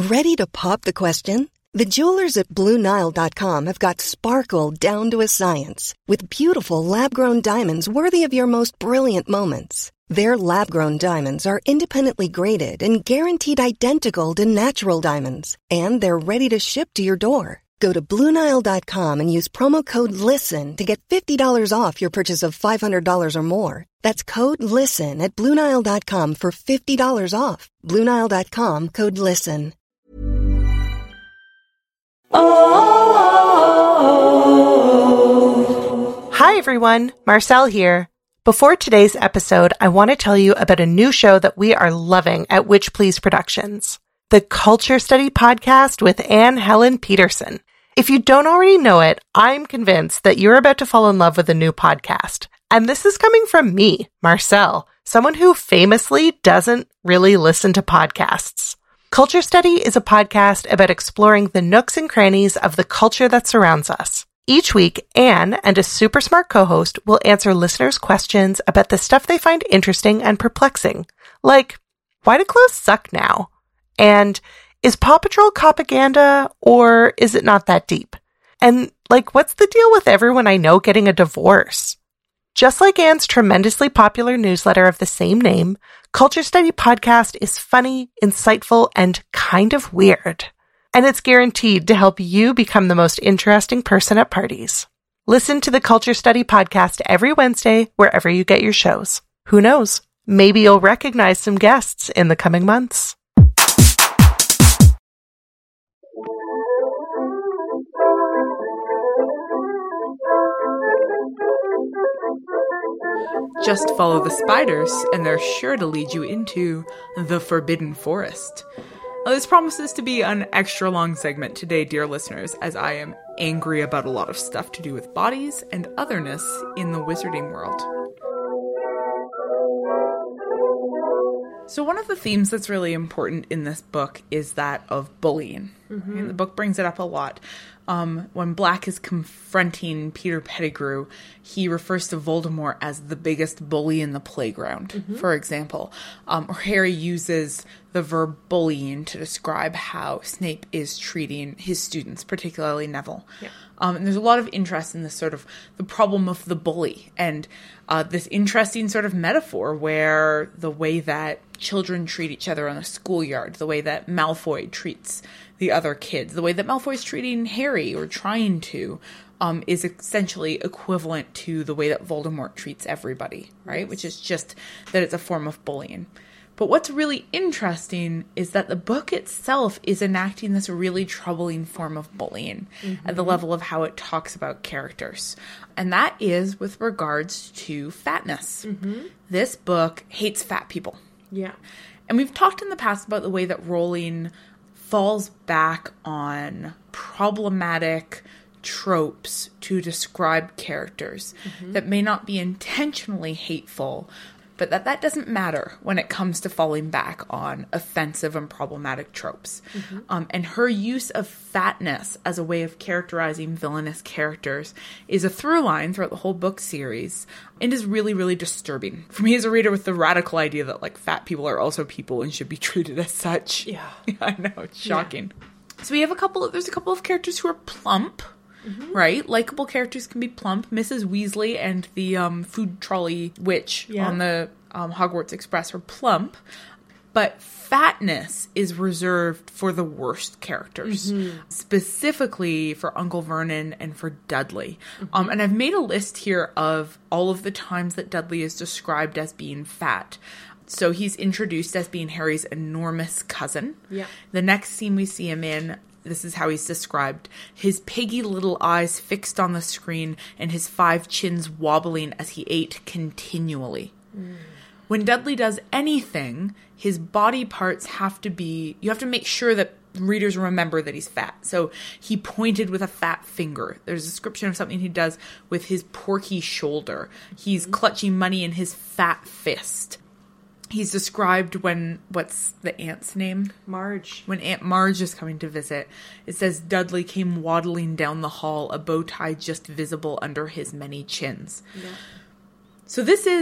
Ready to pop the question? The jewelers at BlueNile.com have got sparkle down to a science with beautiful lab-grown diamonds worthy of your most brilliant moments. Their lab-grown diamonds are independently graded and guaranteed identical to natural diamonds, and they're ready to ship to your door. Go to BlueNile.com and use promo code LISTEN to get $50 off your purchase of $500 or more. That's code LISTEN at BlueNile.com for $50 off. BlueNile.com, code LISTEN. Hi everyone, Marcel here. Before today's episode, I want to tell you about a new show that we are loving at Witch Please Productions, the Culture Study Podcast with Anne Helen Peterson. If you don't already know it, I'm convinced that you're about to fall in love with a new podcast. And this is coming from me, Marcel, someone who famously doesn't really listen to podcasts. Culture Study is a podcast about exploring the nooks and crannies of the culture that surrounds us. Each week, Anne and a super smart co-host will answer listeners' questions about the stuff they find interesting and perplexing. Like, why do clothes suck now? And is Paw Patrol propaganda, or is it not that deep? And, what's the deal with everyone I know getting a divorce? Just like Anne's tremendously popular newsletter of the same name, Culture Study Podcast is funny, insightful, and kind of weird. And it's guaranteed to help you become the most interesting person at parties. Listen to the Culture Study Podcast every Wednesday, wherever you get your shows. Who knows? Maybe you'll recognize some guests in the coming months. Just follow the spiders, and they're sure to lead you into the Forbidden Forest. Now, this promises to be an extra long segment today, dear listeners, as I am angry about a lot of stuff to do with bodies and otherness in the wizarding world. So one of the themes that's really important in this book is that of bullying. Mm-hmm. And the book brings it up a lot. When Black is confronting Peter Pettigrew, he refers to Voldemort as the biggest bully in the playground, for example. Or Harry uses the verb bullying to describe how Snape is treating his students, particularly Neville. Yeah. And there's a lot of interest in this sort of the problem of the bully and this interesting sort of metaphor where the way that children treat each other on a schoolyard, the way that Malfoy treats the other kids, the way that Malfoy's treating Harry or trying to, is essentially equivalent to the way that Voldemort treats everybody, right? Yes. Which is just that it's a form of bullying. But what's really interesting is that the book itself is enacting this really troubling form of bullying at the level of how it talks about characters. And that is with regards to fatness. This book hates fat people. Yeah. And we've talked in the past about the way that Rowling falls back on problematic tropes to describe characters that may not be intentionally hateful, but that doesn't matter when it comes to falling back on offensive and problematic tropes. And her use of fatness as a way of characterizing villainous characters is a through line throughout the whole book series and is really, really disturbing for me as a reader with the radical idea that fat people are also people and should be treated as such. Yeah. I know, it's shocking. Yeah. So we have there's a couple of characters who are plump. Right? Likeable characters can be plump. Mrs. Weasley and the food trolley witch on the Hogwarts Express are plump. But fatness is reserved for the worst characters. Specifically for Uncle Vernon and for Dudley. And I've made a list here of all of the times that Dudley is described as being fat. So he's introduced as being Harry's enormous cousin. Yeah. The next scene we see him in, this is how he's described. His piggy little eyes fixed on the screen and his 5 chins wobbling as he ate continually. When Dudley does anything, his body parts you have to make sure that readers remember that he's fat. So he pointed with a fat finger. There's a description of something he does with his porky shoulder. He's clutching money in his fat fist. He's described what's the aunt's name? Marge. When Aunt Marge is coming to visit, it says Dudley came waddling down the hall, a bow tie just visible under his many chins. Yeah. So this is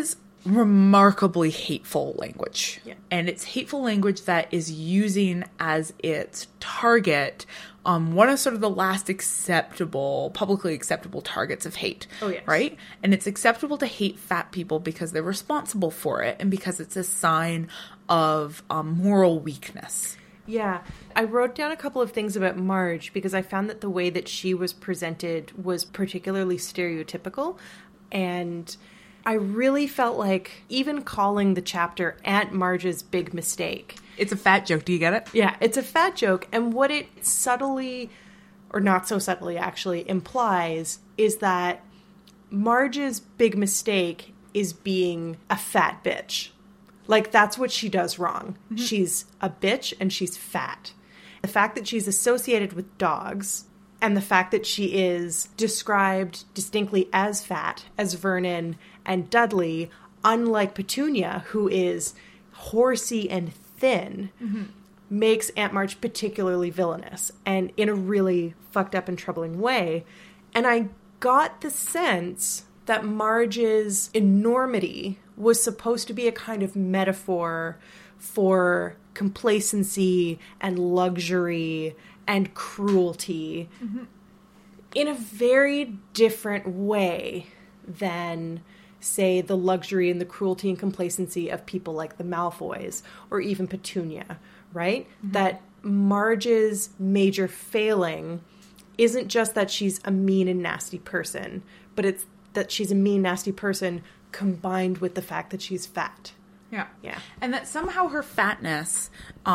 remarkably hateful language. Yeah. And it's hateful language that is using as its target one of sort of the last publicly acceptable targets of hate. Oh, yes. Right? And it's acceptable to hate fat people because they're responsible for it and because it's a sign of moral weakness. Yeah. I wrote down a couple of things about Marge because I found that the way that she was presented was particularly stereotypical. And I really felt like even calling the chapter Aunt Marge's Big Mistake. It's a fat joke. Do you get it? Yeah, it's a fat joke. And what it subtly, or not so subtly actually, implies is that Marge's big mistake is being a fat bitch. Like, that's what she does wrong. Mm-hmm. She's a bitch and she's fat. The fact that she's associated with dogs and the fact that she is described distinctly as fat, as Vernon and Dudley, unlike Petunia, who is horsey and thin, makes Aunt Marge particularly villainous and in a really fucked up and troubling way. And I got the sense that Marge's enormity was supposed to be a kind of metaphor for complacency and luxury and cruelty in a very different way than, say, the luxury and the cruelty and complacency of people like the Malfoys or even Petunia, right? That Marge's major failing isn't just that she's a mean and nasty person, but it's that she's a mean, nasty person combined with the fact that she's fat. Yeah. Yeah. And that somehow her fatness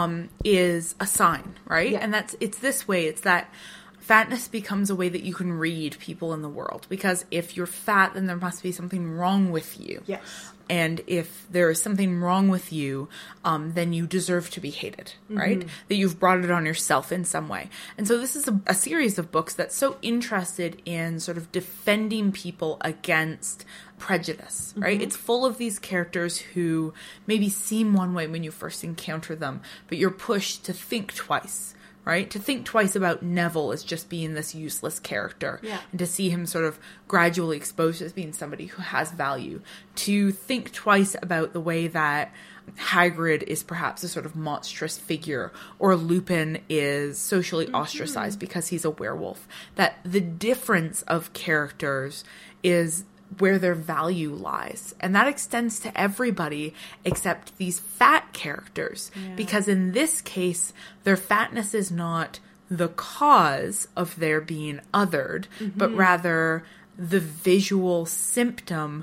is a sign, right? Yeah. And it's this way. It's that fatness becomes a way that you can read people in the world. Because if you're fat, then there must be something wrong with you. Yes. And if there is something wrong with you, then you deserve to be hated, right? That you've brought it on yourself in some way. And so this is a series of books that's so interested in sort of defending people against prejudice, right? It's full of these characters who maybe seem one way when you first encounter them, but you're pushed to think twice. Right? To think twice about Neville as just being this useless character. Yeah. And to see him sort of gradually exposed as being somebody who has value. To think twice about the way that Hagrid is perhaps a sort of monstrous figure. Or Lupin is socially ostracized because he's a werewolf. That the difference of characters is where their value lies. And that extends to everybody except these fat characters. Yeah. Because in this case, their fatness is not the cause of their being othered, but rather the visual symptom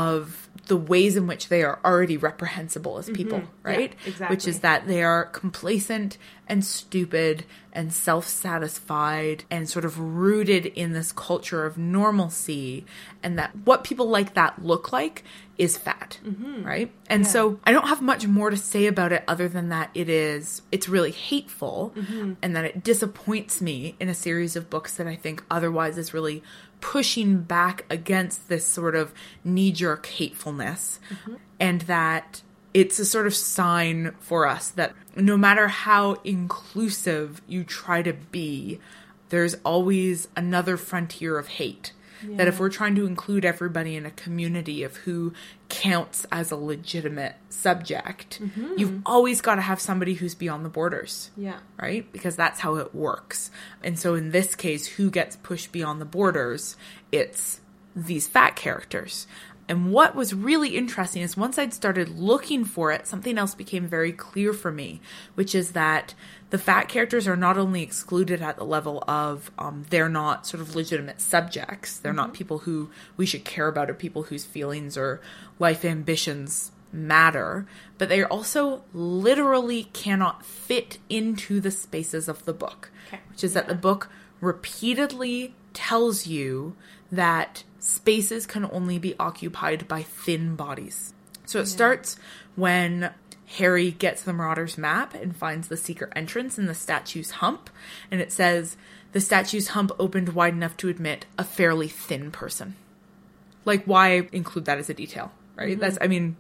of the ways in which they are already reprehensible as people, right? Yeah, exactly. Which is that they are complacent and stupid and self-satisfied and sort of rooted in this culture of normalcy, and that what people like that look like is fat, right? And so I don't have much more to say about it other than that it's really hateful and that it disappoints me in a series of books that I think otherwise is really pushing back against this sort of knee-jerk hatefulness, and that it's a sort of sign for us that no matter how inclusive you try to be, there's always another frontier of hate. Yeah. That if we're trying to include everybody in a community of who counts as a legitimate subject, you've always got to have somebody who's beyond the borders. Yeah. Right? Because that's how it works. And so in this case, who gets pushed beyond the borders? It's these fat characters. And what was really interesting is once I'd started looking for it, something else became very clear for me, which is that the fat characters are not only excluded at the level of they're not sort of legitimate subjects, they're not people who we should care about or people whose feelings or life ambitions matter, but they also literally cannot fit into the spaces of the book, which is that the book repeatedly tells you that spaces can only be occupied by thin bodies. So it starts when Harry gets the Marauders map and finds the secret entrance in the statue's hump. And it says, the statue's hump opened wide enough to admit a fairly thin person. Like, why include that as a detail, right?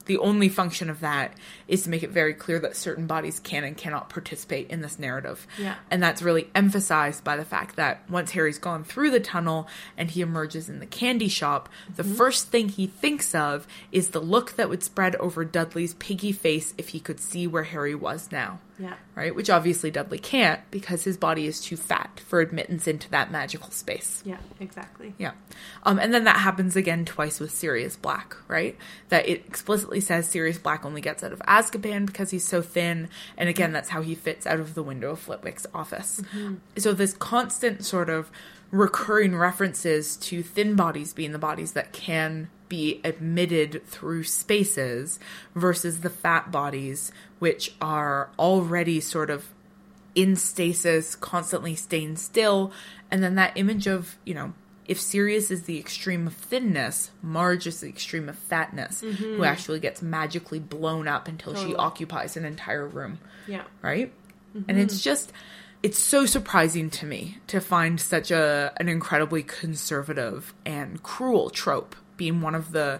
the only function of that is to make it very clear that certain bodies can and cannot participate in this narrative. Yeah. And that's really emphasized by the fact that once Harry's gone through the tunnel and he emerges in the candy shop, the first thing he thinks of is the look that would spread over Dudley's piggy face if he could see where Harry was now. Yeah. Right? Which obviously Dudley can't because his body is too fat for admittance into that magical space. Yeah, exactly. Yeah. And then that happens again twice with Sirius Black, right? That it explicitly says Sirius Black only gets out of Azkaban because he's so thin. And again, that's how he fits out of the window of Flitwick's office. So this constant sort of recurring references to thin bodies being the bodies that can be admitted through spaces versus the fat bodies, which are already sort of in stasis, constantly staying still. And then that image of, you know, if Sirius is the extreme of thinness, Marge is the extreme of fatness, who actually gets magically blown up until she occupies an entire room. Yeah. Right? And it's just, it's so surprising to me to find such an incredibly conservative and cruel trope being one of the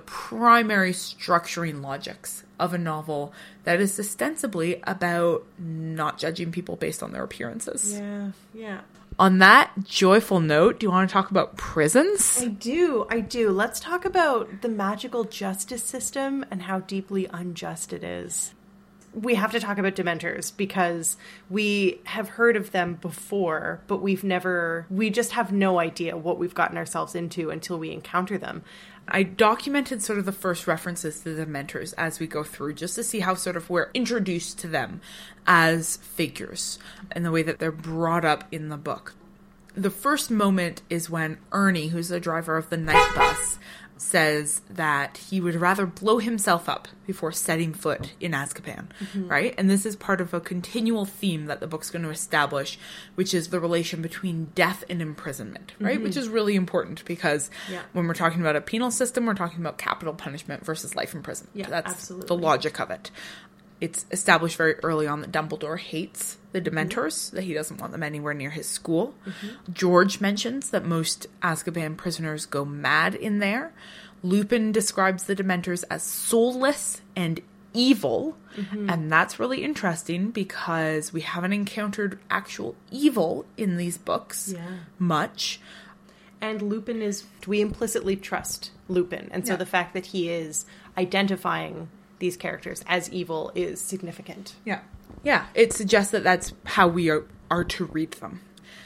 primary structuring logics of a novel that is ostensibly about not judging people based on their appearances. Yeah, yeah. On that joyful note, do you want to talk about prisons? I do. Let's talk about the magical justice system and how deeply unjust it is. We have to talk about Dementors because we have heard of them before, but we just have no idea what we've gotten ourselves into until we encounter them. I documented sort of the first references to the Dementors as we go through, just to see how sort of we're introduced to them as figures and the way that they're brought up in the book. The first moment is when Ernie, who's the driver of the night bus, says that he would rather blow himself up before setting foot in Azkaban, right? And this is part of a continual theme that the book's going to establish, which is the relation between death and imprisonment, right? Which is really important because when we're talking about a penal system, we're talking about capital punishment versus life in prison. Yeah, that's absolutely. the logic of it. It's established very early on that Dumbledore hates the Dementors, that he doesn't want them anywhere near his school. George mentions that most Azkaban prisoners go mad in there. Lupin describes the Dementors as soulless and evil, and that's really interesting because we haven't encountered actual evil in these books much. And Lupin we implicitly trust Lupin, and so the fact that he is identifying these characters as evil is significant. Yeah, it suggests that that's how we are to read them.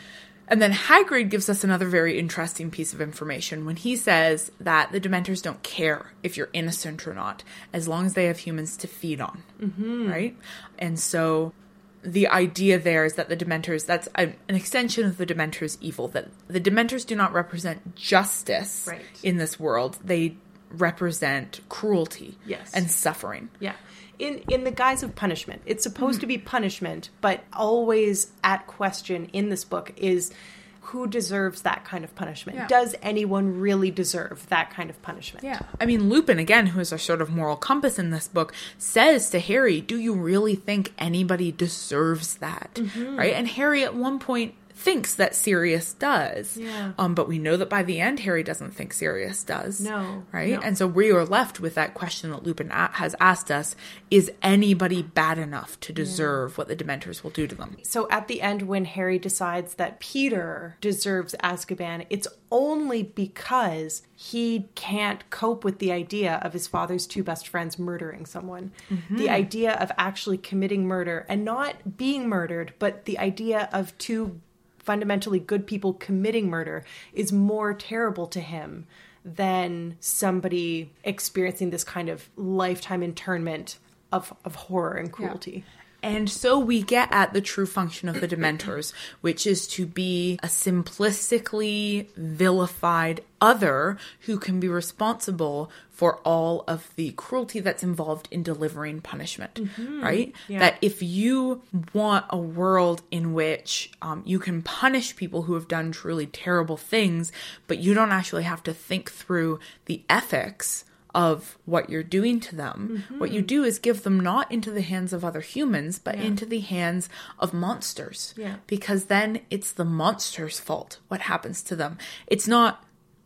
And then Hagrid gives us another very interesting piece of information when he says that the Dementors don't care if you're innocent or not, as long as they have humans to feed on, right? And so the idea there is that the Dementors, that's an extension of the Dementors' evil, that the Dementors do not represent justice in this world. They represent cruelty and suffering. Yeah. In the guise of punishment. It's supposed to be punishment, but always at question in this book is who deserves that kind of punishment? Yeah. Does anyone really deserve that kind of punishment? Yeah. I mean, Lupin, again, who is our sort of moral compass in this book, says to Harry, do you really think anybody deserves that? Right? And Harry at one point thinks that Sirius does. Yeah. But we know that by the end, Harry doesn't think Sirius does. No. Right? No. And so we are left with that question that Lupin has asked us, is anybody bad enough to deserve what the Dementors will do to them? So at the end, when Harry decides that Peter deserves Azkaban, it's only because he can't cope with the idea of his father's two best friends murdering someone. The idea of actually committing murder and not being murdered, but the idea of two fundamentally good people committing murder is more terrible to him than somebody experiencing this kind of lifetime internment of horror and cruelty. Yeah. And so we get at the true function of the Dementors, which is to be a simplistically vilified other who can be responsible for all of the cruelty that's involved in delivering punishment, right? Yeah. That if you want a world in which you can punish people who have done truly terrible things, but you don't actually have to think through the ethics of what you're doing to them, what you do is give them not into the hands of other humans, but into the hands of monsters. Yeah. Because then it's the monster's fault what happens to them. It's not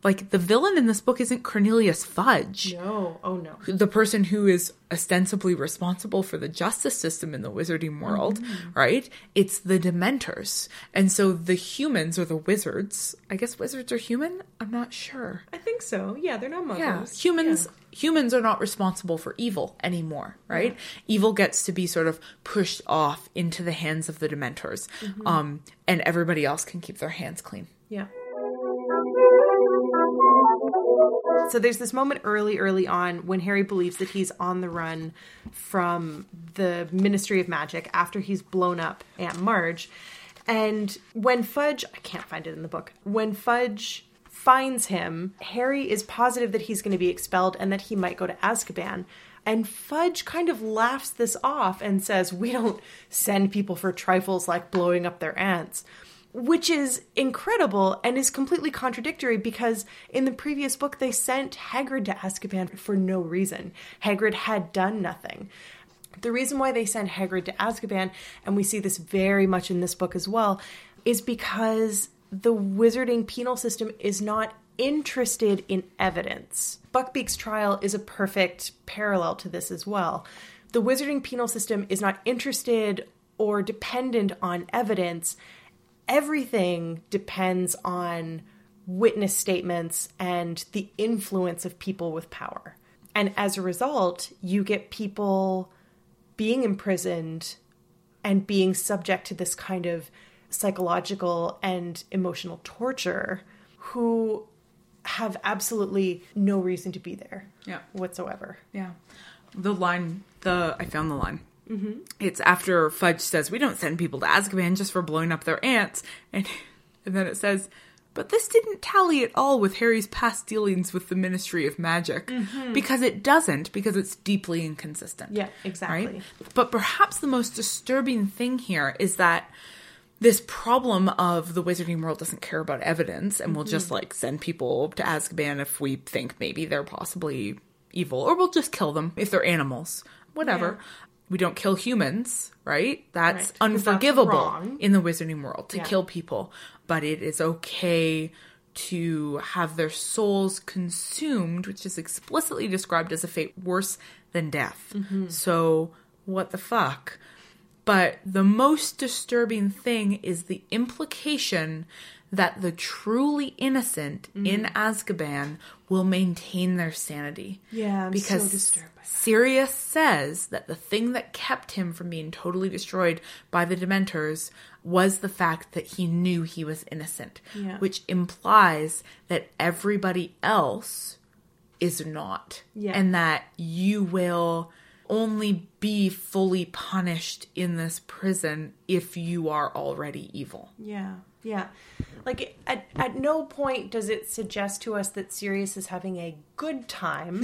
like, the villain in this book isn't Cornelius Fudge. No. Oh, no. The person who is ostensibly responsible for the justice system in the wizarding world, right? It's the Dementors. And so the humans, or the wizards, I guess wizards are human? I'm not sure. I think so. Yeah, they're not muggles. Yeah. Humans are not responsible for evil anymore, right? Yeah. Evil gets to be sort of pushed off into the hands of the Dementors. And everybody else can keep their hands clean. Yeah. So there's this moment early on when Harry believes that he's on the run from the Ministry of Magic after he's blown up Aunt Marge. And when Fudge, I can't find it in the book, when Fudge finds him, Harry is positive that he's going to be expelled and that he might go to Azkaban. And Fudge kind of laughs this off and says, we don't send people for trifles like blowing up their aunts. Which is incredible and is completely contradictory because in the previous book, they sent Hagrid to Azkaban for no reason. Hagrid had done nothing. The reason why they sent Hagrid to Azkaban, and we see this very much in this book as well, is because the wizarding penal system is not interested in evidence. Buckbeak's trial is a perfect parallel to this as well. The wizarding penal system is not interested or dependent on evidence. Everything depends on witness statements and the influence of people with power. And as a result, you get people being imprisoned and being subject to this kind of psychological and emotional torture who have absolutely no reason to be there whatsoever. Yeah. I found the line. Mm-hmm. It's after Fudge says, we don't send people to Azkaban just for blowing up their aunts. And then it says, but this didn't tally at all with Harry's past dealings with the Ministry of Magic. Mm-hmm. Because it doesn't, because it's deeply inconsistent. Yeah, exactly. Right? But perhaps the most disturbing thing here is that this problem of the wizarding world doesn't care about evidence and will just like send people to Azkaban if we think maybe they're possibly evil, or we'll just kill them if they're animals. Whatever. Yeah. We don't kill humans, right? That's unforgivable in the wizarding world to kill people. But it is okay to have their souls consumed, which is explicitly described as a fate worse than death. Mm-hmm. So, what the fuck? But the most disturbing thing is the implication that the truly innocent in Azkaban will maintain their sanity. Yeah, I'm because so disturbed by that. Sirius says that the thing that kept him from being totally destroyed by the Dementors was the fact that he knew he was innocent, which implies that everybody else is not, and that you will only be fully punished in this prison if you are already evil. Yeah. Yeah. Like, at no point does it suggest to us that Sirius is having a good time.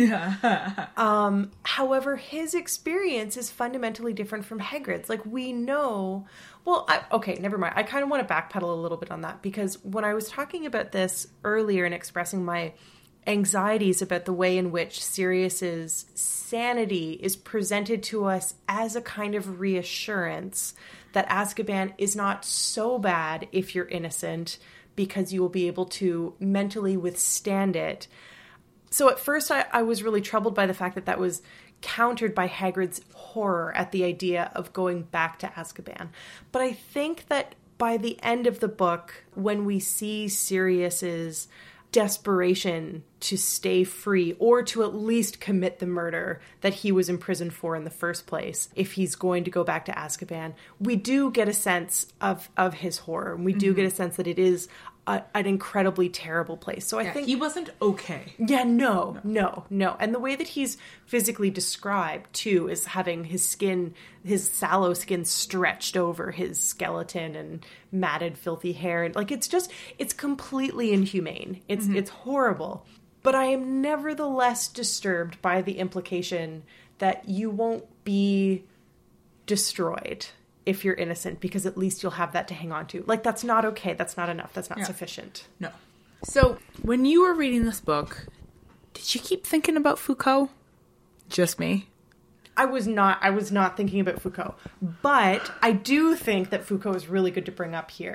However, his experience is fundamentally different from Hagrid's. Like, we know... Well, okay, never mind. I kind of want to backpedal a little bit on that, because when I was talking about this earlier and expressing my anxieties about the way in which Sirius's sanity is presented to us as a kind of reassurance that Azkaban is not so bad if you're innocent, because you will be able to mentally withstand it. So at first I was really troubled by the fact that that was countered by Hagrid's horror at the idea of going back to Azkaban. But I think that by the end of the book, when we see Sirius's desperation to stay free, or to at least commit the murder that he was imprisoned for in the first place, if he's going to go back to Azkaban, we do get a sense of his horror. And we do get a sense that it is an incredibly terrible place. So I think he wasn't okay. Yeah, no. And the way that he's physically described too is having his skin, his sallow skin, stretched over his skeleton and matted, filthy hair. And like, it's completely inhumane. It's horrible. But I am nevertheless disturbed by the implication that you won't be destroyed if you're innocent, because at least you'll have that to hang on to. Like, that's not okay. That's not enough. That's not sufficient. No. So, when you were reading this book, did you keep thinking about Foucault? Just me? I was not thinking about Foucault. But I do think that Foucault is really good to bring up here.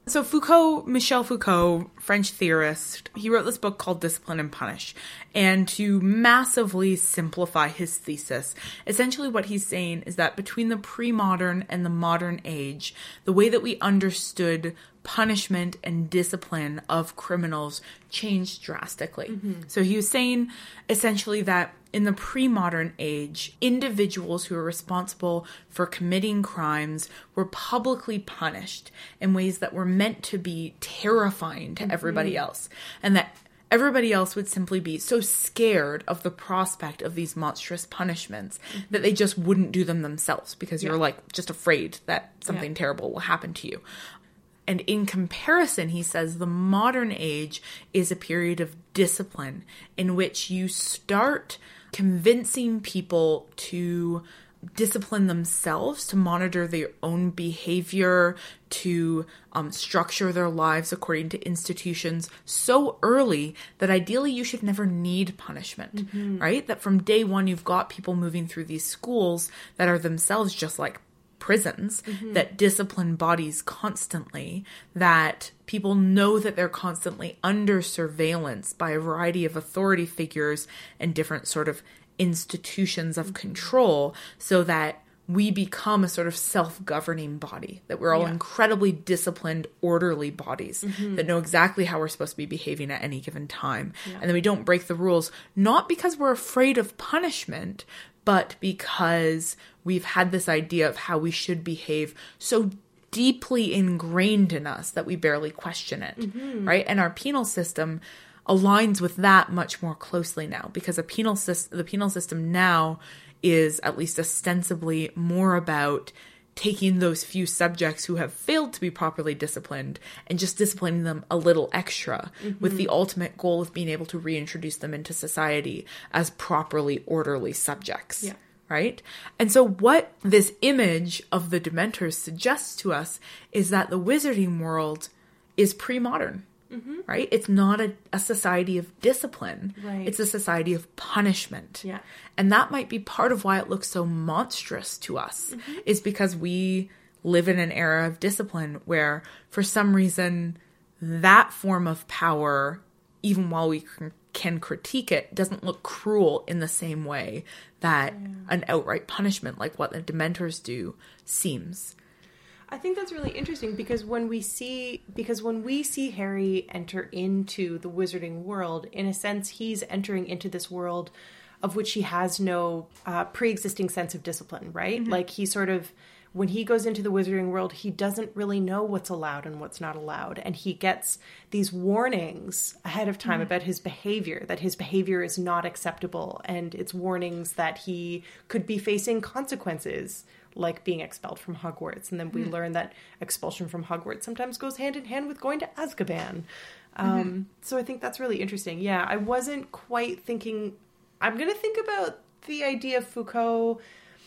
So Michel Foucault, French theorist, he wrote this book called Discipline and Punish. And to massively simplify his thesis, essentially what he's saying is that between the pre-modern and the modern age, the way that we understood punishment and discipline of criminals changed drastically. Mm-hmm. So he was saying essentially that in the pre-modern age, individuals who were responsible for committing crimes were publicly punished in ways that were meant to be terrifying to everybody else. And that everybody else would simply be so scared of the prospect of these monstrous punishments that they just wouldn't do them themselves because you're like just afraid that something terrible will happen to you. And in comparison, he says the modern age is a period of discipline in which you start convincing people to discipline themselves, to monitor their own behavior, to structure their lives according to institutions so early that ideally you should never need punishment, right? That from day one, you've got people moving through these schools that are themselves just like prisons that discipline bodies constantly, that people know that they're constantly under surveillance by a variety of authority figures and different sort of institutions of control, so that we become a sort of self-governing body, that we're all incredibly disciplined, orderly bodies that know exactly how we're supposed to be behaving at any given time. And then we don't break the rules, not because we're afraid of punishment, but because we've had this idea of how we should behave so deeply ingrained in us that we barely question it, right? And our penal system aligns with that much more closely now, because the penal system now is at least ostensibly more about taking those few subjects who have failed to be properly disciplined and just disciplining them a little extra with the ultimate goal of being able to reintroduce them into society as properly orderly subjects. Yeah. Right? And so what this image of the Dementors suggests to us is that the wizarding world is pre-modern. Right? It's not a society of discipline. Right. It's a society of punishment. Yeah. And that might be part of why it looks so monstrous to us, is because we live in an era of discipline where, for some reason, that form of power, even while we can critique it, doesn't look cruel in the same way that an outright punishment, like what the Dementors do, seems. I think that's really interesting because when we see Harry enter into the wizarding world, in a sense, he's entering into this world of which he has no pre-existing sense of discipline, right? Like he sort of, when he goes into the wizarding world, he doesn't really know what's allowed and what's not allowed. And he gets these warnings ahead of time about his behavior, that his behavior is not acceptable. And it's warnings that he could be facing consequences, like being expelled from Hogwarts. And then we learn that expulsion from Hogwarts sometimes goes hand in hand with going to Azkaban. So I think that's really interesting. Yeah, I wasn't quite thinking... I'm going to think about the idea of Foucault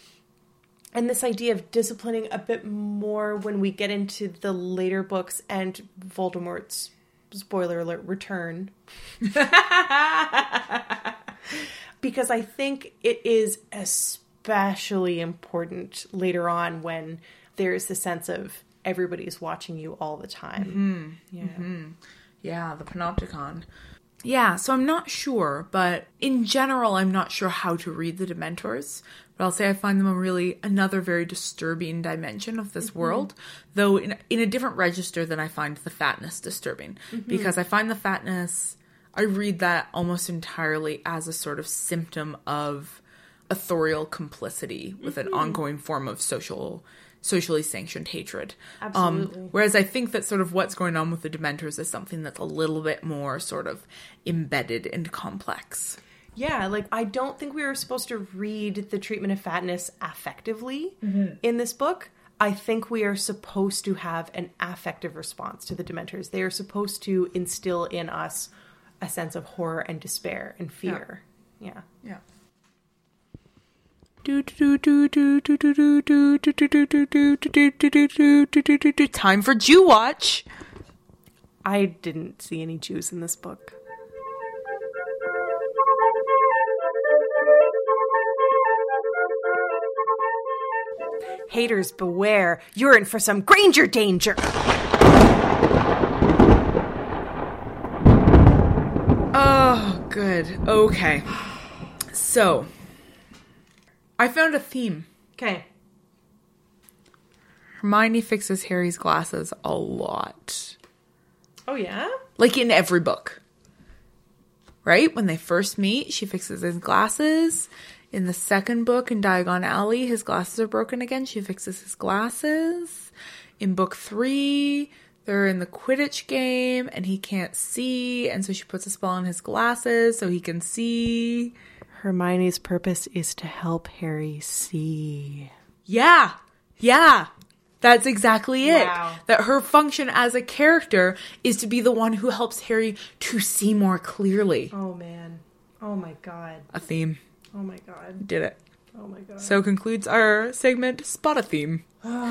and this idea of disciplining a bit more when we get into the later books and Voldemort's, spoiler alert, return. Because I think it is especially important later on when there is the sense of everybody's watching you all the time. Yeah, the Panopticon. Yeah, so I'm not sure, but in general, I'm not sure how to read the Dementors. But I'll say I find them another very disturbing dimension of this world, though in a different register than I find the fatness disturbing. Because I find the fatness, I read that almost entirely as a sort of symptom of authorial complicity with an ongoing form of socially sanctioned hatred. Absolutely. Whereas I think that sort of what's going on with the Dementors is something that's a little bit more sort of embedded and complex. Yeah, like I don't think we were supposed to read the treatment of fatness affectively in this book. I think we are supposed to have an affective response to the Dementors. They are supposed to instill in us a sense of horror and despair and fear. Yeah. Time for Jew Watch. I didn't see any Jews in this book. Haters beware. You're in for some Granger danger. good. Okay. So, I found a theme. Okay. Hermione fixes Harry's glasses a lot. Oh, yeah? Like in every book. Right? When they first meet, she fixes his glasses. In the second book, in Diagon Alley, his glasses are broken again. She fixes his glasses. In book 3, they're in the Quidditch game and he can't see. And so she puts a spell on his glasses so he can see. Hermione's purpose is to help Harry see. Yeah. Yeah. That's exactly it. Wow. That her function as a character is to be the one who helps Harry to see more clearly. Oh, man. Oh, my God. A theme. Oh, my God. Did it. Oh, my God. So concludes our segment, Spot a Theme.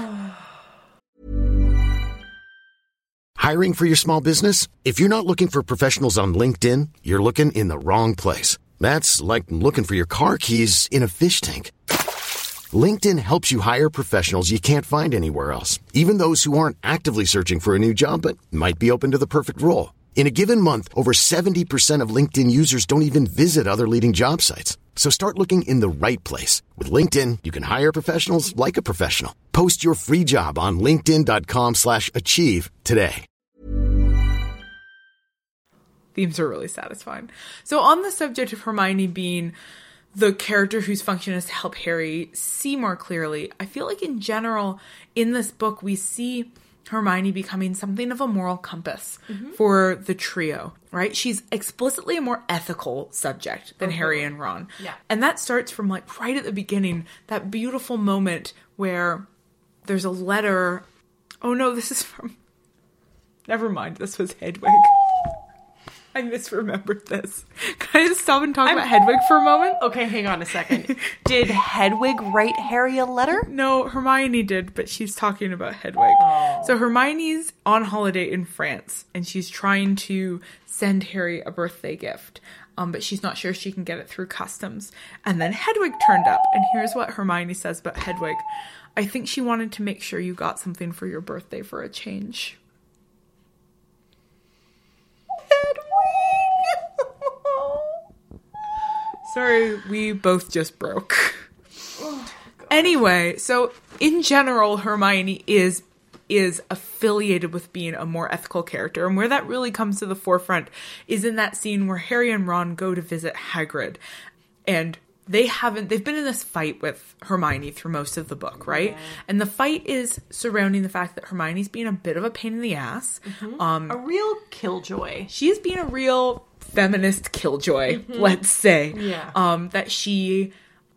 Hiring for your small business? If you're not looking for professionals on LinkedIn, you're looking in the wrong place. That's like looking for your car keys in a fish tank. LinkedIn helps you hire professionals you can't find anywhere else, even those who aren't actively searching for a new job but might be open to the perfect role. In a given month, over 70% of LinkedIn users don't even visit other leading job sites. So start looking in the right place. With LinkedIn, you can hire professionals like a professional. Post your free job on linkedin.com/achieve today. Themes are really satisfying. So on the subject of Hermione being the character whose function is to help Harry see more clearly, I feel like in general, in this book, we see Hermione becoming something of a moral compass for the trio, right? She's explicitly a more ethical subject than Harry and Ron. Yeah. And that starts from like right at the beginning, that beautiful moment where there's a letter. Oh no, this is from... Never mind, this was Hedwig. I misremembered this. Can I just stop and talk about Hedwig for a moment? Okay, hang on a second. Did Hedwig write Harry a letter? No, Hermione did, but she's talking about Hedwig. Oh. So Hermione's on holiday in France, and she's trying to send Harry a birthday gift. But she's not sure she can get it through customs. And then Hedwig turned up, and here's what Hermione says about Hedwig. I think she wanted to make sure you got something for your birthday for a change. Sorry, we both just broke. Anyway, so in general, Hermione is affiliated with being a more ethical character. And where that really comes to the forefront is in that scene where Harry and Ron go to visit Hagrid. And they've been in this fight with Hermione through most of the book, right? Yeah. And the fight is surrounding the fact that Hermione's being a bit of a pain in the ass. A real killjoy. She's being a real feminist killjoy, let's say. Yeah. That she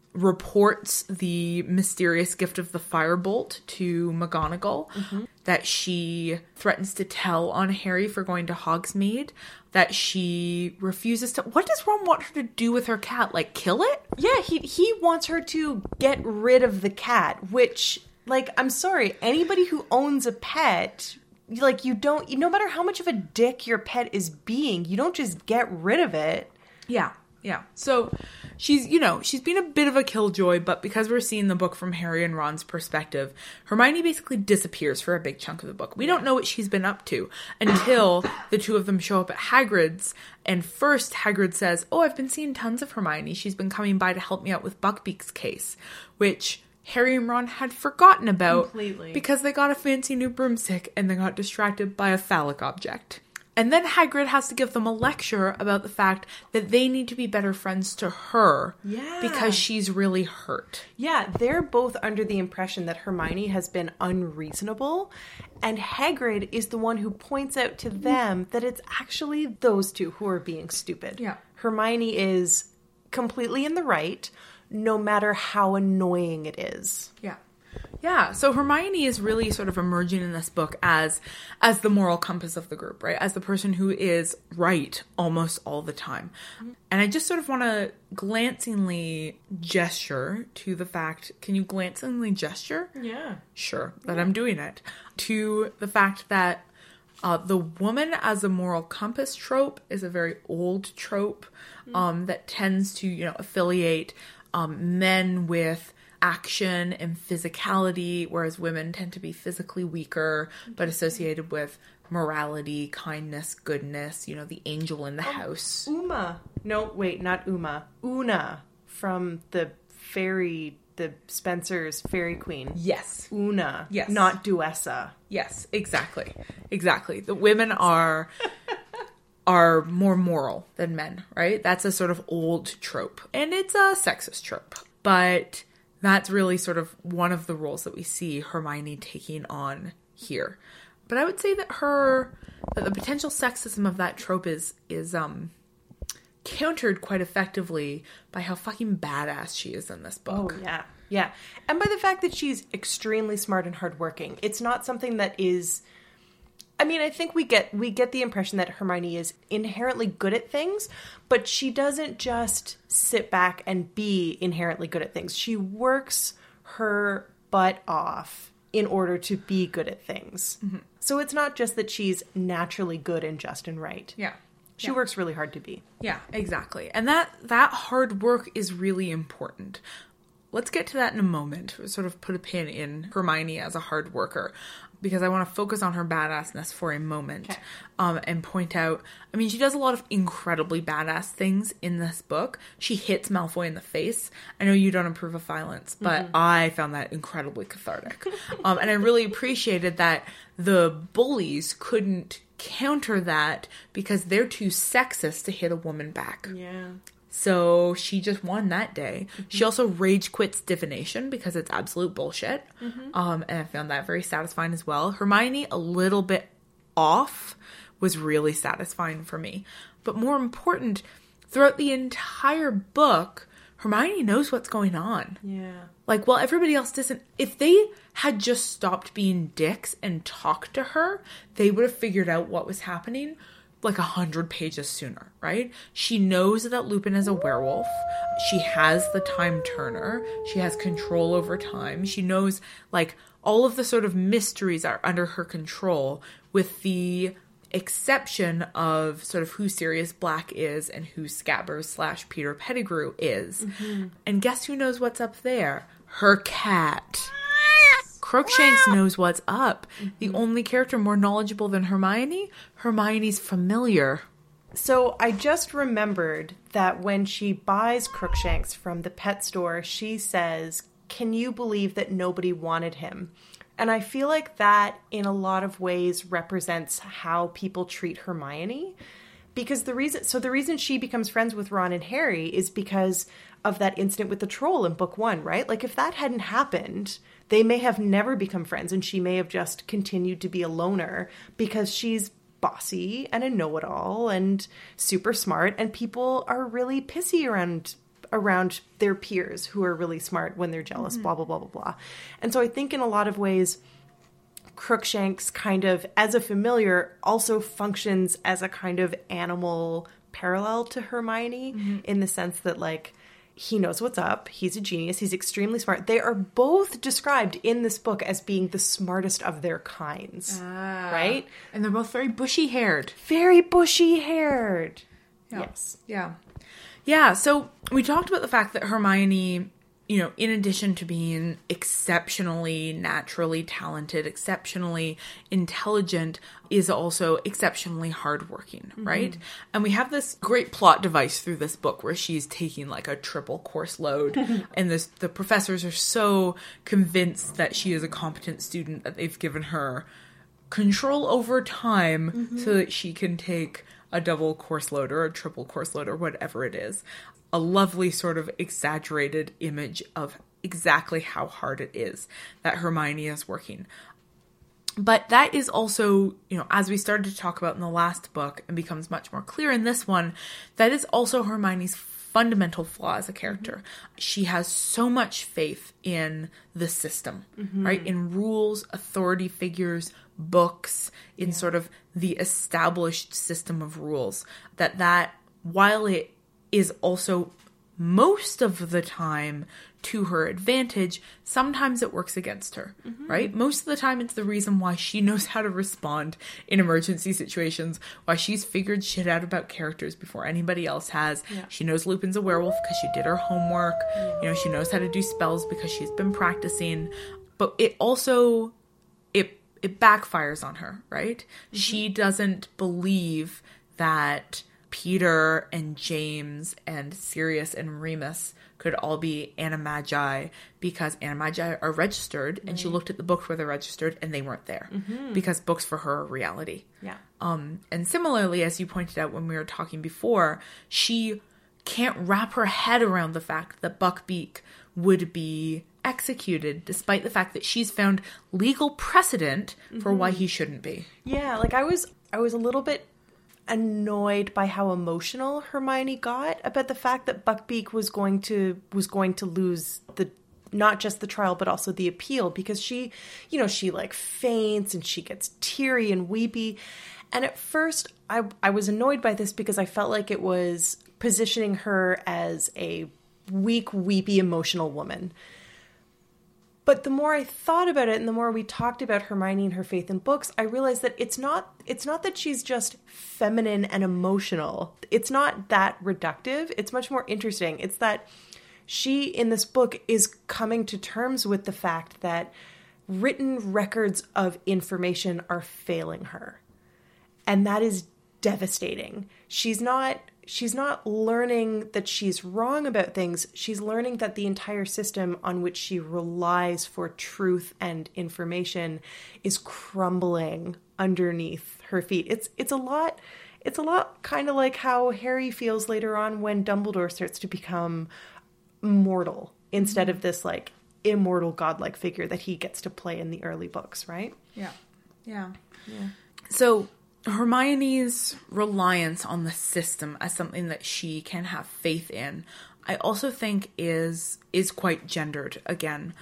reports the mysterious gift of the firebolt to McGonagall, that she threatens to tell on Harry for going to Hogsmeade, that she refuses to... What does Ron want her to do with her cat? Like, kill it? Yeah, he wants her to get rid of the cat, which, like, I'm sorry, anybody who owns a pet... Like, you don't... No matter how much of a dick your pet is being, you don't just get rid of it. Yeah. So she's been a bit of a killjoy, but because we're seeing the book from Harry and Ron's perspective, Hermione basically disappears for a big chunk of the book. We don't know what she's been up to until the two of them show up at Hagrid's. And first, Hagrid says, oh, I've been seeing tons of Hermione. She's been coming by to help me out with Buckbeak's case, which... Harry and Ron had forgotten about completely because they got a fancy new broomstick and they got distracted by a phallic object. And then Hagrid has to give them a lecture about the fact that they need to be better friends to her because she's really hurt. Yeah, they're both under the impression that Hermione has been unreasonable, and Hagrid is the one who points out to them that it's actually those two who are being stupid. Yeah. Hermione is completely in the right, no matter how annoying it is. Yeah, so Hermione is really sort of emerging in this book as the moral compass of the group, right? As the person who is right almost all the time. And I just sort of want to glancingly gesture to the fact, can you glancingly gesture? Yeah. Sure, that I'm doing it. To the fact that the woman as a moral compass trope is a very old trope that tends to, affiliate men with action and physicality, whereas women tend to be physically weaker, but associated with morality, kindness, goodness, you know, the angel in the house. Uma. No, wait, not Uma. Una from the Spencer's Fairy Queen. Yes. Una. Yes. Not Duessa. Yes, exactly. Exactly. The women are more moral than men, right? That's a sort of old trope. And it's a sexist trope. But that's really sort of one of the roles that we see Hermione taking on here. But I would say that the potential sexism of that trope is countered quite effectively by how fucking badass she is in this book. Oh, yeah. Yeah. And by the fact that she's extremely smart and hardworking. It's not something that is... I mean, I think we get the impression that Hermione is inherently good at things, but she doesn't just sit back and be inherently good at things. She works her butt off in order to be good at things. Mm-hmm. So it's not just that she's naturally good and just and right. Yeah. She works really hard to be. Yeah, exactly. And that hard work is really important. Let's get to that in a moment. We'll sort of put a pin in Hermione as a hard worker, because I want to focus on her badassness for a moment. Okay. And point out, I mean, she does a lot of incredibly badass things in this book. She hits Malfoy in the face. I know you don't approve of violence, but I found that incredibly cathartic. And I really appreciated that the bullies couldn't counter that because they're too sexist to hit a woman back. Yeah. So she just won that day. Mm-hmm. She also rage quits divination because it's absolute bullshit. Mm-hmm. And I found that very satisfying as well. Hermione, a little bit off, was really satisfying for me. But more important, throughout the entire book, Hermione knows what's going on. Yeah. Like, while everybody else doesn't, if they had just stopped being dicks and talked to her, they would have figured out what was happening like 100 pages sooner, right? She knows that Lupin is a werewolf. She has the time turner. She has control over time. She knows, like, all of the sort of mysteries are under her control, with the exception of sort of who Sirius Black is and who Scabbers / Peter Pettigrew is. Mm-hmm. And guess who knows what's up there? Her cat. Crookshanks knows what's up. Mm-hmm. The only character more knowledgeable than Hermione's familiar. So I just remembered that when she buys Crookshanks from the pet store, she says, "Can you believe that nobody wanted him?" And I feel like that in a lot of ways represents how people treat Hermione. Because the reason she becomes friends with Ron and Harry is because of that incident with the troll in book 1, right? Like, if that hadn't happened, they may have never become friends, and she may have just continued to be a loner because she's bossy and a know-it-all and super smart, and people are really pissy around their peers who are really smart when they're jealous, blah, blah, blah, blah, blah. And so I think in a lot of ways, Crookshanks kind of, as a familiar, also functions as a kind of animal parallel to Hermione in the sense that, like, he knows what's up. He's a genius. He's extremely smart. They are both described in this book as being the smartest of their kinds, right? And they're both very bushy-haired. Very bushy-haired. Yeah. Yes. Yeah. Yeah, so we talked about the fact that Hermione, you know, in addition to being exceptionally naturally talented, exceptionally intelligent, is also exceptionally hardworking, right? And we have this great plot device through this book where she's taking like a triple course load, and the professors are so convinced that she is a competent student that they've given her control over time so that she can take a double course load or a triple course load or whatever it is. A lovely sort of exaggerated image of exactly how hard it is that Hermione is working. But that is also, you know, as we started to talk about in the last book and becomes much more clear in this one, that is also Hermione's fundamental flaw as a character. She has so much faith in the system, right? In rules, authority figures, books, in sort of the established system of rules, that while it is also most of the time to her advantage. Sometimes it works against her, right? Most of the time it's the reason why she knows how to respond in emergency situations, why she's figured shit out about characters before anybody else has. Yeah. She knows Lupin's a werewolf because she did her homework. You know, she knows how to do spells because she's been practicing. But it also, it backfires on her, right? She doesn't believe that Peter and James and Sirius and Remus could all be animagi because animagi are registered, and she looked at the books where they're registered and they weren't there because books for her are reality. Yeah. And similarly, as you pointed out when we were talking before, she can't wrap her head around the fact that Buckbeak would be executed, despite the fact that she's found legal precedent for why he shouldn't be. Yeah, like I was a little bit annoyed by how emotional Hermione got about the fact that Buckbeak was going to lose the, not just the trial but also the appeal, because she, you know, she like faints and she gets teary and weepy. And at first I was annoyed by this because I felt like it was positioning her as a weak, weepy, emotional woman. But the more I thought about it and the more we talked about Hermione and her faith in books, I realized that it's not that she's just feminine and emotional. It's not that reductive. It's much more interesting. It's that she, in this book, is coming to terms with the fact that written records of information are failing her. And that is devastating. She's not learning that she's wrong about things. She's learning that the entire system on which she relies for truth and information is crumbling underneath her feet. It's a lot kind of like how Harry feels later on when Dumbledore starts to become mortal instead of this like immortal godlike figure that he gets to play in the early books, right? Yeah. So Hermione's reliance on the system as something that she can have faith in, I also think is quite gendered again,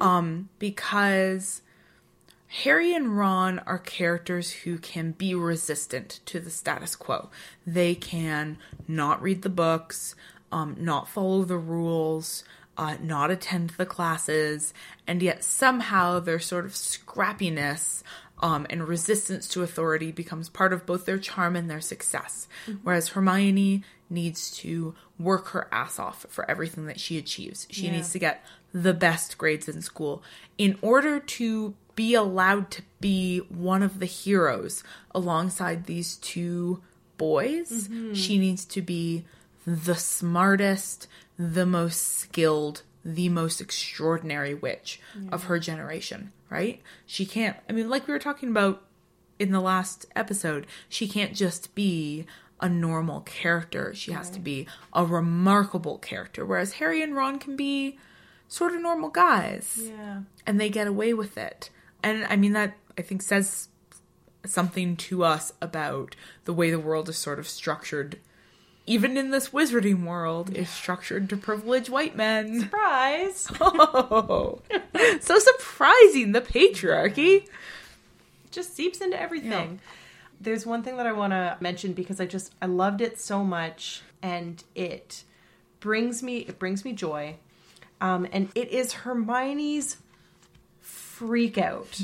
because Harry and Ron are characters who can be resistant to the status quo. They can not read the books, not follow the rules, not attend the classes, and yet somehow their sort of scrappiness and resistance to authority becomes part of both their charm and their success. Whereas Hermione needs to work her ass off for everything that she achieves. She needs to get the best grades in school in order to be allowed to be one of the heroes alongside these two boys. She needs to be the smartest, the most skilled, the most extraordinary witch of her generation, right? She can't, I mean, like we were talking about in the last episode, she can't just be a normal character. She has to be a remarkable character, whereas Harry and Ron can be sort of normal guys. Yeah. And they get away with it. And I mean, that I think says something to us about the way the world is sort of structured. Even in this wizarding world, is structured to privilege white men. Surprise! Oh, so surprising, the patriarchy. Just seeps into everything. Yeah. There's one thing that I want to mention because I loved it so much, and it brings me joy. And it is Hermione's freak out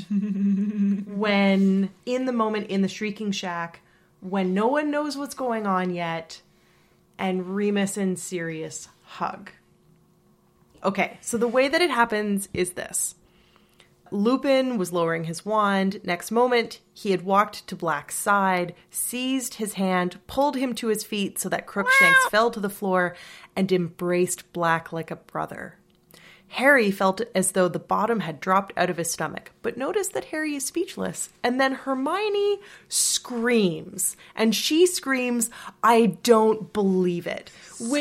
when, in the moment in the Shrieking Shack, when no one knows what's going on yet, and Remus and Sirius hug. Okay, so the way that it happens is this. Lupin was lowering his wand. Next moment, he had walked to Black's side, seized his hand, pulled him to his feet so that Crookshanks fell to the floor, and embraced Black like a brother. Harry felt as though the bottom had dropped out of his stomach, but noticed that Harry is speechless. And then Hermione screams. And she screams, "I don't believe it."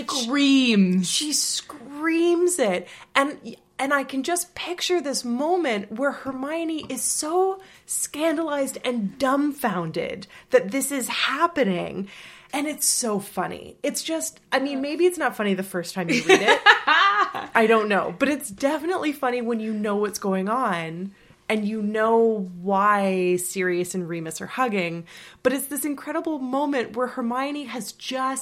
She screams it. And I can just picture this moment where Hermione is so scandalized and dumbfounded that this is happening. And it's so funny. It's just, I mean, maybe it's not funny the first time you read it. I don't know. But it's definitely funny when you know what's going on and you know why Sirius and Remus are hugging. But it's this incredible moment where Hermione has just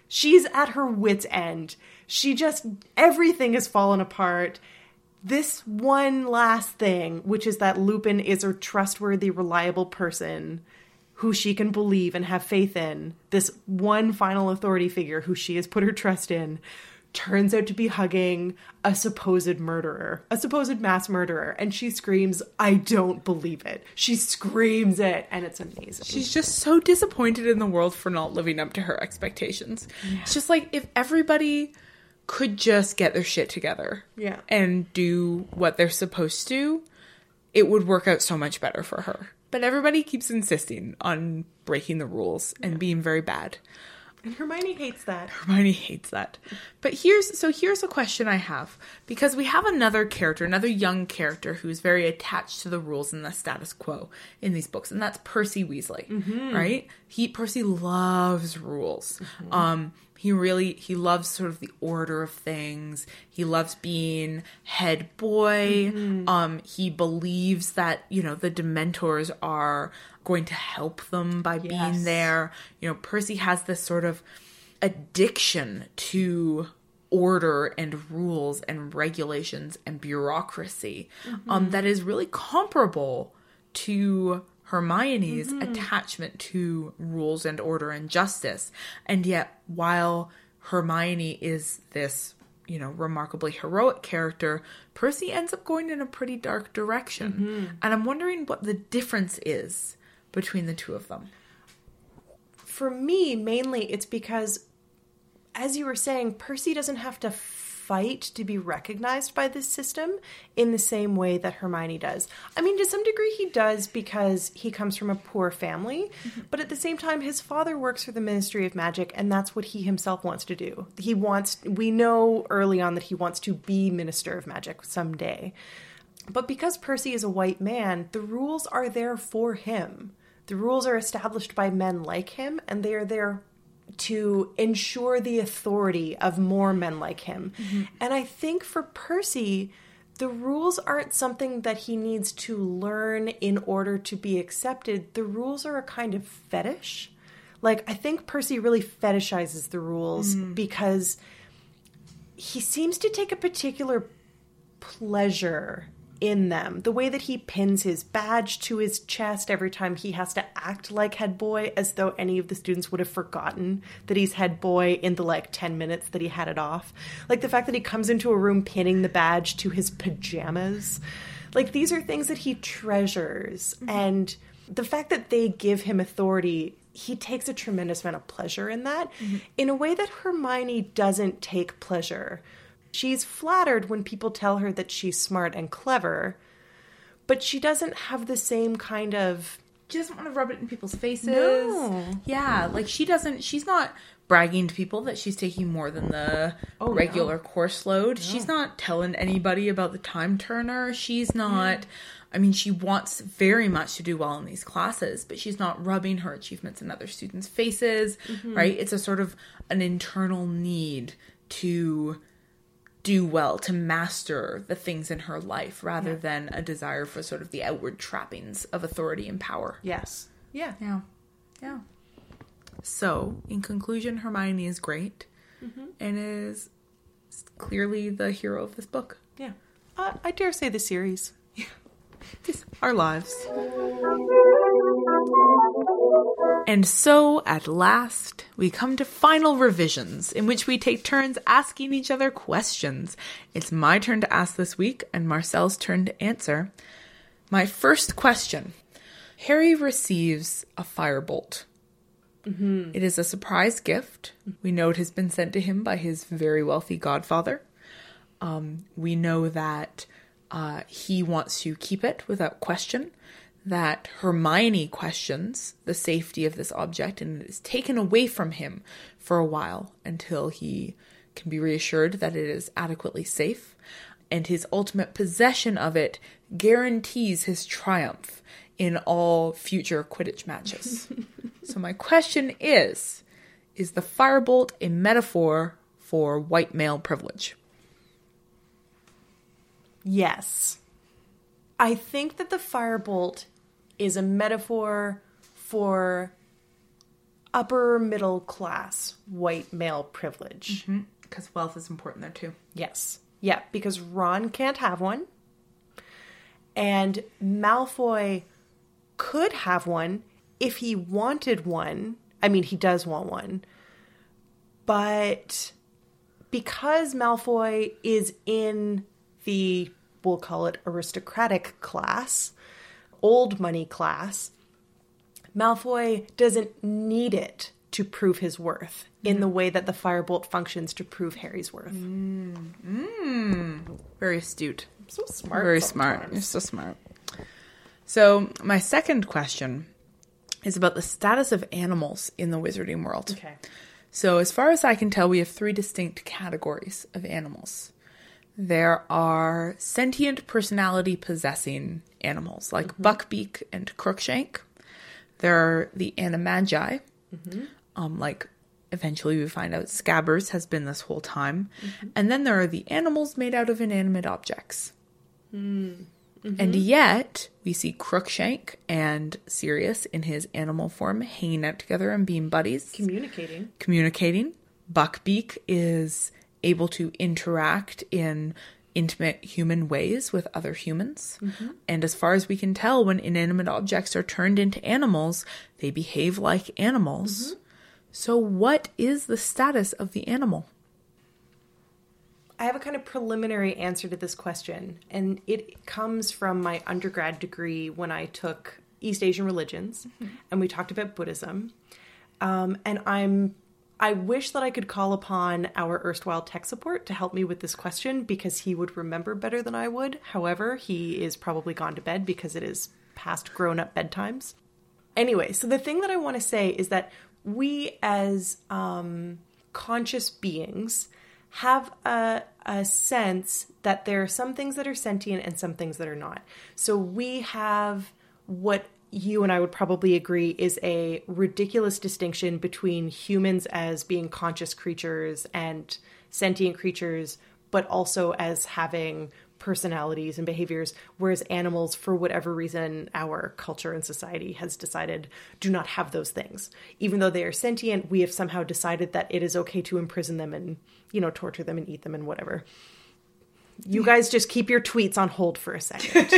She's at her wit's end. Everything has fallen apart. This one last thing, which is that Lupin is a trustworthy, reliable person who she can believe and have faith in, this one final authority figure who she has put her trust in, turns out to be hugging a supposed murderer, a supposed mass murderer. And she screams, "I don't believe it." She screams it, and it's amazing. She's just so disappointed in the world for not living up to her expectations. Yeah. It's just like, if everybody could just get their shit together and do what they're supposed to, it would work out so much better for her. But everybody keeps insisting on breaking the rules and being very bad. And Hermione hates that. Hermione hates that. But here's a question I have. Because we have another young character who's very attached to the rules and the status quo in these books. And that's Percy Weasley, right? Percy loves rules. He loves sort of the order of things. He loves being head boy. He believes that, the Dementors are going to help them by being there. Percy has this sort of addiction to order and rules and regulations and bureaucracy that is really comparable to Hermione's attachment to rules and order and justice. And yet, while Hermione is this, remarkably heroic character, Percy ends up going in a pretty dark direction. And I'm wondering what the difference is between the two of them. For me, mainly, it's because, as you were saying, Percy doesn't have to fight to be recognized by this system in the same way that Hermione does. I mean, to some degree he does, because he comes from a poor family, but at the same time his father works for the Ministry of Magic, and that's what he himself wants to do. We know early on that he wants to be Minister of Magic someday. But because Percy is a white man, the rules are there for him. The rules are established by men like him, and they are there to ensure the authority of more men like him. And I think for Percy, the rules aren't something that he needs to learn in order to be accepted. The rules are a kind of fetish. Like, I think Percy really fetishizes the rules because he seems to take a particular pleasure in them. The way that he pins his badge to his chest every time he has to act like head boy, as though any of the students would have forgotten that he's head boy in the 10 minutes that he had it off. Like the fact that he comes into a room pinning the badge to his pajamas. Like, these are things that he treasures. And the fact that they give him authority, he takes a tremendous amount of pleasure in that, in a way that Hermione doesn't take pleasure. She's flattered when people tell her that she's smart and clever, but she doesn't have the same kind of... She doesn't want to rub it in people's faces. No. Yeah, she's not bragging to people that she's taking more than the regular course load. No. She's not telling anybody about the time turner. She's not... I mean, she wants very much to do well in these classes, but she's not rubbing her achievements in other students' faces, right? It's a sort of an internal need to do well, to master the things in her life, rather than a desire for sort of the outward trappings of authority and power. Yes. Yeah. So, in conclusion, Hermione is great and is clearly the hero of this book. Yeah. I dare say the series. Yeah. Our lives. And so, at last, we come to final revisions, in which we take turns asking each other questions. It's my turn to ask this week, and Marcel's turn to answer. My first question. Harry receives a firebolt. It is a surprise gift. We know it has been sent to him by his very wealthy godfather. We know that he wants to keep it without question, that Hermione questions the safety of this object, and it is taken away from him for a while until he can be reassured that it is adequately safe, and his ultimate possession of it guarantees his triumph in all future Quidditch matches. So my question is the firebolt a metaphor for white male privilege? Yes. I think that the firebolt is a metaphor for upper middle class white male privilege. Because wealth is important there too. Yes. Yeah, because Ron can't have one. And Malfoy could have one if he wanted one. I mean, he does want one. But because Malfoy is in the, we'll call it aristocratic class, old money class, Malfoy doesn't need it to prove his worth in the way that the Firebolt functions to prove Harry's worth. Very astute. I'm so smart. Very sometimes. smart. You're so smart. So my second question is about the status of animals in the wizarding world. Okay. So as far as I can tell, we have 3 distinct categories of animals. There are sentient personality possessing animals like Buckbeak and Crookshank. There are the Animagi, like eventually we find out Scabbers has been this whole time. And then there are the animals made out of inanimate objects. And yet we see Crookshank and Sirius in his animal form hanging out together and being buddies. Communicating. Buckbeak is able to interact in intimate human ways with other humans. And as far as we can tell, when inanimate objects are turned into animals, they behave like animals. So what is the status of the animal? I have a kind of preliminary answer to this question, and it comes from my undergrad degree when I took East Asian religions, and we talked about Buddhism. And I wish that I could call upon our erstwhile tech support to help me with this question because he would remember better than I would. However, he is probably gone to bed because it is past grown-up bedtimes. Anyway, so the thing that I want to say is that we as conscious beings have a sense that there are some things that are sentient and some things that are not. So we have what you and I would probably agree is a ridiculous distinction between humans as being conscious creatures and sentient creatures, but also as having personalities and behaviors, whereas animals, for whatever reason, our culture and society has decided do not have those things. Even though they are sentient, we have somehow decided that it is okay to imprison them and, torture them and eat them and whatever. You guys just keep your tweets on hold for a second.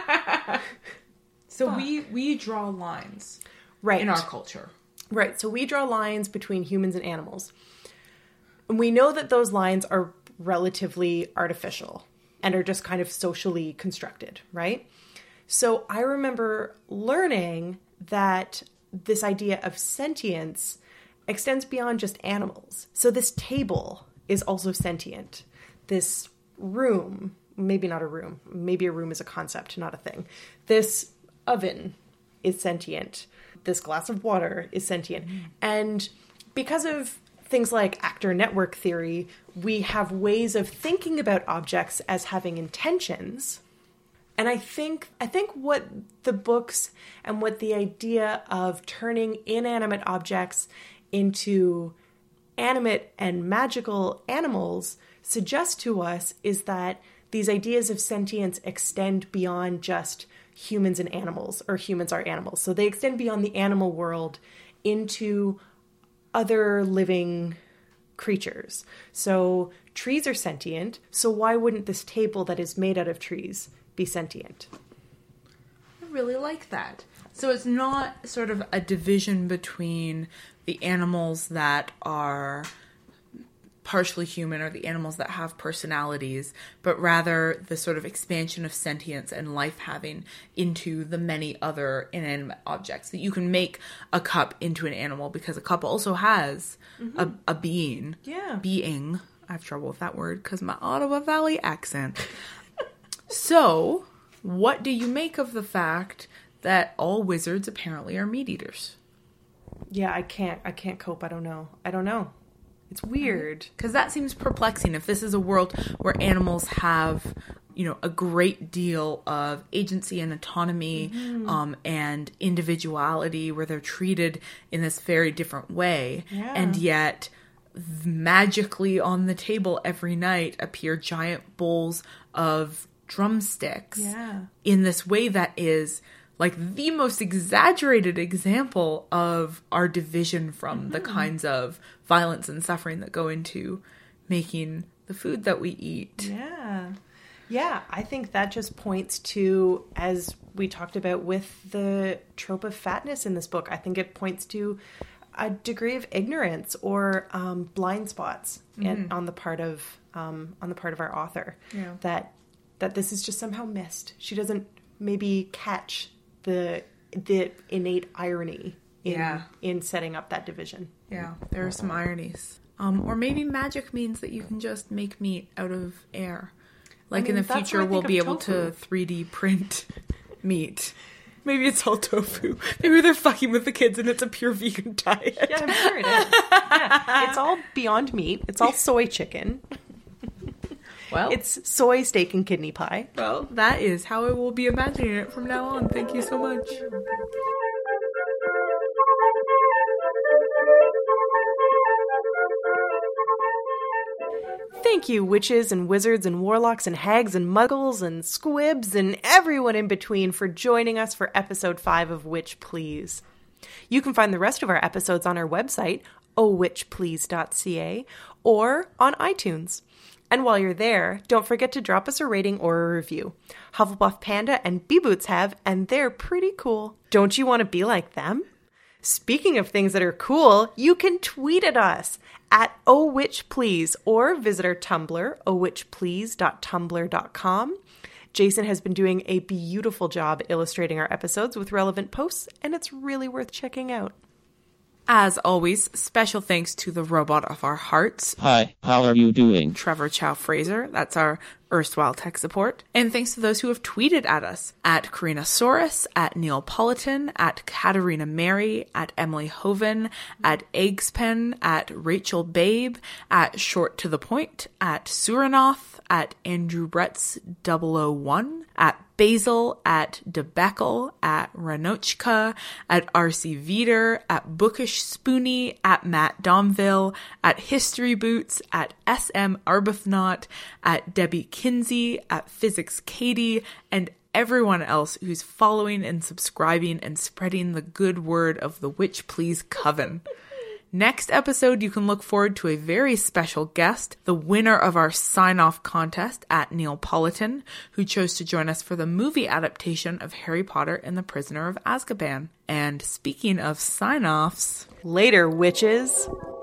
So we draw lines in our culture. Right. So we draw lines between humans and animals. And we know that those lines are relatively artificial and are just kind of socially constructed, right? So I remember learning that this idea of sentience extends beyond just animals. So this table is also sentient. This room, maybe not a room, maybe a room is a concept, not a thing. This oven is sentient. This glass of water is sentient. And because of things like actor network theory, we have ways of thinking about objects as having intentions. And I think what the books and what the idea of turning inanimate objects into animate and magical animals suggest to us is that these ideas of sentience extend beyond just humans and animals, or humans are animals. So they extend beyond the animal world into other living creatures. So trees are sentient, so why wouldn't this table that is made out of trees be sentient? I really like that. So it's not sort of a division between the animals that are partially human or the animals that have personalities, but rather the sort of expansion of sentience and life having into the many other inanimate objects. That you can make a cup into an animal because a cup also has a being. Yeah. Being. I have trouble with that word because my Ottawa Valley accent. So, what do you make of the fact that all wizards apparently are meat eaters? Yeah, I can't cope. I don't know. It's weird. Because that seems perplexing. If this is a world where animals have, a great deal of agency and autonomy and individuality, where they're treated in this very different way, and yet magically on the table every night appear giant bowls of drumsticks in this way that is like the most exaggerated example of our division from the kinds of violence and suffering that go into making the food that we eat. Yeah, I think that just points to, as we talked about with the trope of fatness in this book, I think it points to a degree of ignorance or blind spots on the part of our author. That this is just somehow missed. She doesn't maybe catch the innate irony in setting up that division. Yeah, there are some ironies. Or maybe magic means that you can just make meat out of air. Like in the future, we'll be able to 3D print meat. Maybe it's all tofu. Maybe they're fucking with the kids and it's a pure vegan diet. Yeah, I'm sure it is. Yeah. It's all Beyond Meat. It's all soy chicken. Well, it's soy steak and kidney pie. Well, that is how I will be imagining it from now on. Thank you so much. Thank you, witches and wizards and warlocks and hags and muggles and squibs and everyone in between for joining us for episode 5 of Witch Please. You can find the rest of our episodes on our website, ohwitchplease.ca, or on iTunes. And while you're there, don't forget to drop us a rating or a review. Hufflepuff Panda and B-Boots have, and they're pretty cool. Don't you want to be like them? Speaking of things that are cool, you can tweet at us at ohwitchplease or visit our Tumblr, ohwitchplease.tumblr.com. Jason has been doing a beautiful job illustrating our episodes with relevant posts, and it's really worth checking out. As always, special thanks to the robot of our hearts. Hi, how are you doing? Trevor Chow Fraser, that's our erstwhile tech support. And thanks to those who have tweeted at us, at Karina Soros, at Neil Politan, at Katarina Mary, at Emily Hoven, at Eggspen, at Rachel Babe, at Short to the Point, at Suranoth, at Andrew Bretz 001, at Basil, at Debekel, at Ranochka, at RC Veeder, at Bookish Spoonie, at Matt Domville, at History Boots, at SM Arbuthnot, at Debbie Kinsey, at Physics Katie, and everyone else who's following and subscribing and spreading the good word of the Witch Please Coven. Next episode, you can look forward to a very special guest, the winner of our sign-off contest at Neil Politan, who chose to join us for the movie adaptation of Harry Potter and the Prisoner of Azkaban. And speaking of sign-offs... Later, witches!